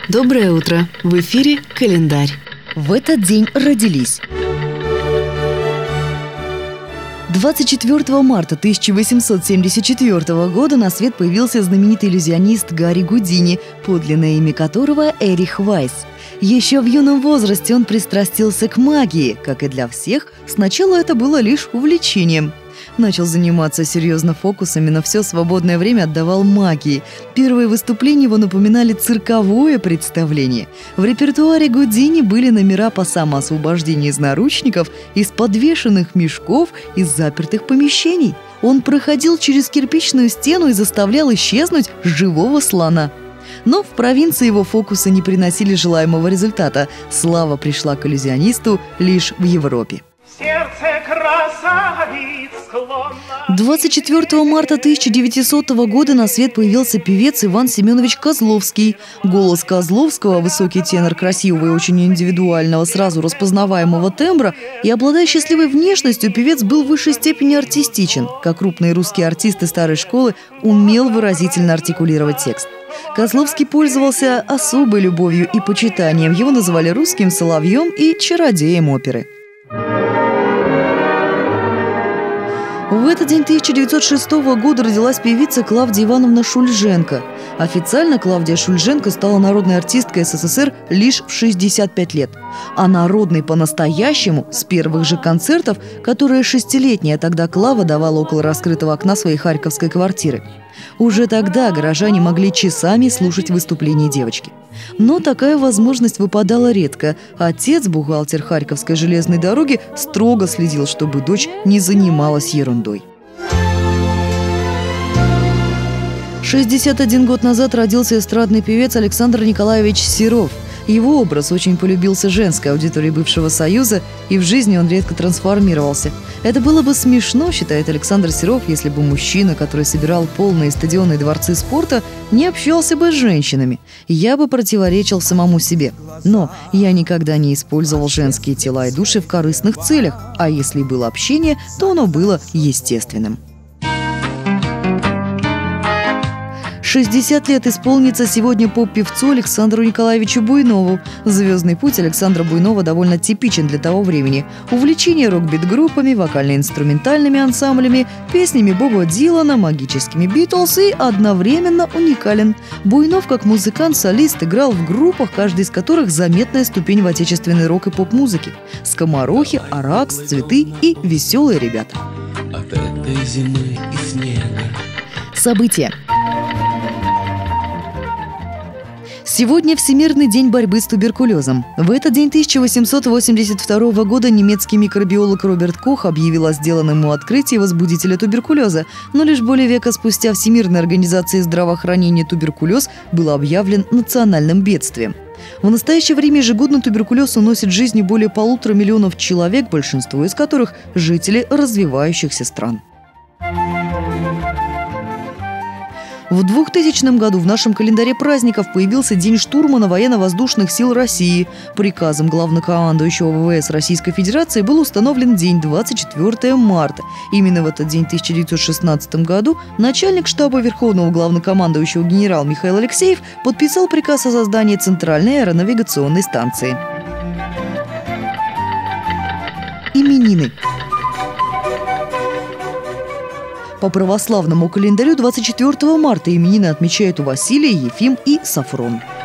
Доброе утро! В эфире «Календарь». В этот день родились. 24 марта 1874 года на свет появился знаменитый иллюзионист Гарри Гудини, подлинное имя которого Эрих Вайс. Еще в юном возрасте он пристрастился к магии. Как и для всех, сначала это было лишь увлечением. Начал заниматься серьезно фокусами, но все свободное время отдавал магии. Первые выступления его напоминали цирковое представление. В репертуаре Гудини были номера по самоосвобождению из наручников, из подвешенных мешков, из запертых помещений. Он проходил через кирпичную стену и заставлял исчезнуть живого слона. Но в провинции его фокусы не приносили желаемого результата. Слава пришла к иллюзионисту лишь в Европе. 24 марта 1900 года на свет появился певец Иван Семенович Козловский. Голос Козловского, высокий тенор красивого и очень индивидуального, сразу распознаваемого тембра, и обладая счастливой внешностью, певец был в высшей степени артистичен. Как крупные русские артисты старой школы, умел выразительно артикулировать текст. Козловский пользовался особой любовью и почитанием. Его называли русским соловьем и чародеем оперы. В этот день 1906 года родилась певица Клавдия Ивановна Шульженко. Официально Клавдия Шульженко стала народной артисткой СССР лишь в 65 лет. А народной по-настоящему с первых же концертов, которые шестилетняя тогда Клава давала около раскрытого окна своей харьковской квартиры. Уже тогда горожане могли часами слушать выступления девочки. Но такая возможность выпадала редко. Отец, бухгалтер Харьковской железной дороги, строго следил, чтобы дочь не занималась ерундой. 61 год назад родился эстрадный певец Александр Николаевич Серов. Его образ очень полюбился женской аудитории бывшего Союза, и в жизни он редко трансформировался. Это было бы смешно, считает Александр Серов, если бы мужчина, который собирал полные стадионы и дворцы спорта, не общался бы с женщинами. Я бы противоречил самому себе. Но я никогда не использовал женские тела и души в корыстных целях, а если было общение, то оно было естественным. 60 лет исполнится сегодня поп-певцу Александру Николаевичу Буйнову. Звездный путь Александра Буйнова довольно типичен для того времени. Увлечение рок-бит-группами, вокально-инструментальными ансамблями, песнями Боба Дилана, магическими Битлз и одновременно уникален. Буйнов как музыкант-солист играл в группах, каждая из которых заметная ступень в отечественной рок- и поп-музыке. Скоморохи, Аракс, Цветы и Веселые ребята. От этой зимы и снега. События. Сегодня Всемирный день борьбы с туберкулезом. В этот день 1882 года немецкий микробиолог Роберт Кох объявил о сделанном ему открытии возбудителя туберкулеза, но лишь более века спустя Всемирной организацией здравоохранения туберкулез был объявлен национальным бедствием. В настоящее время ежегодно туберкулез уносит жизни более 1,5 миллиона человек, большинство из которых – жители развивающихся стран. В 2000 году в нашем календаре праздников появился День штурмана военно-воздушных сил России. Приказом главнокомандующего ВВС Российской Федерации был установлен день 24 марта. Именно в этот день, в 1916 году, начальник штаба Верховного главнокомандующего генерал Михаил Алексеев подписал приказ о создании Центральной аэронавигационной станции. Именины. По православному календарю 24 марта именины отмечают Василий, Ефим и Сафрон.